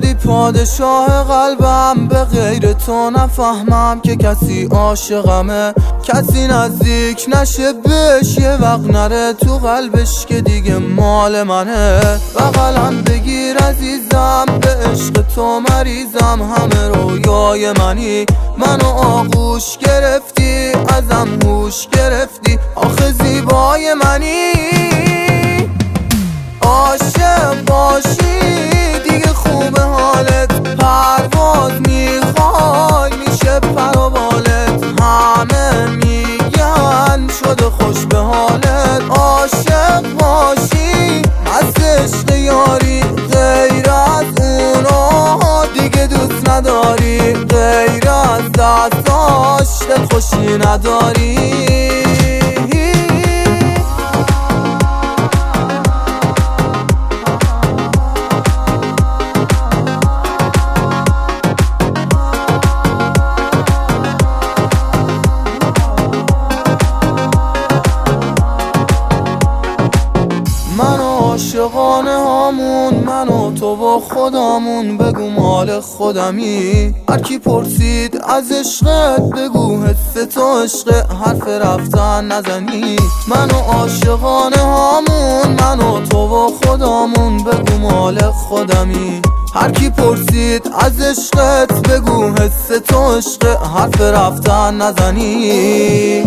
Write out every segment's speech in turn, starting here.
شدی پادشاه قلبم، به غیر تو نفهمم که کسی عاشقمه، کسی نزدیک نشه بهش، یه وقت نره تو قلبش که دیگه مال منه. بغلم بگیر عزیزم، به عشق تو مریضم، همه رویای منی، منو آغوش گرفتی، ازم هوش گرفتی، آخه زیبای منی. عاشق باشی دیگه خوبه حالت، پرواز میخوای میشه پر و بالت، همه میگن شده خوش به حالت. عاشق باشی از عشق یاری، غیر از اونا دیگه دوست نداری، غیر از دستاش دلخوشی نداری. عاشقانه هامون من و تو و خدامون، بگو مال خودمی. هر کی پرسید از عشقت بگو حس تو عشق، حرف رفتن نزنی. من و عاشقانه هامون من و تو و خدامون، بگو مال خودمی. هر کی پرسید از عشقت بگو حس تو عشق، حرف رفتن نزنی.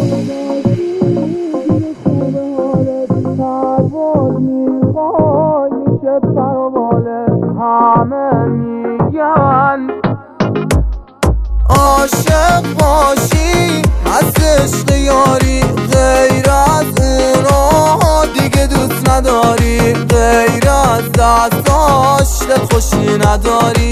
همه میگن عاشق باشی از عشق یاری، غیر از اونا دیگه دوست نداری، غیر از دستاش دلخوشی نداری.